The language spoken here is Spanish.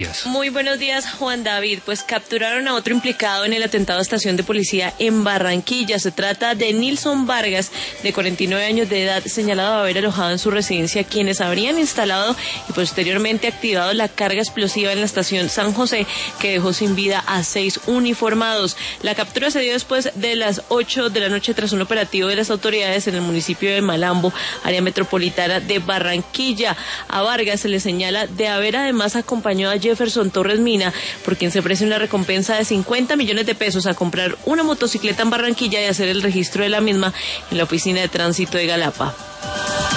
Muy buenos días, Juan David. Pues capturaron a otro implicado en el atentado a estación de policía en Barranquilla. Se trata de Nilson Vargas, de 49 años de edad, señalado de haber alojado en su residencia quienes habrían instalado y posteriormente activado la carga explosiva en la estación San José, que dejó sin vida a 6 uniformados. La captura se dio después de las 8 de la noche tras un operativo de las autoridades en el municipio de Malambo, área metropolitana de Barranquilla. A Vargas se le señala de haber además acompañado a Jefferson Torres Mina, por quien se ofrece una recompensa de 50 millones de pesos a comprar una motocicleta en Barranquilla y hacer el registro de la misma en la oficina de tránsito de Galapa.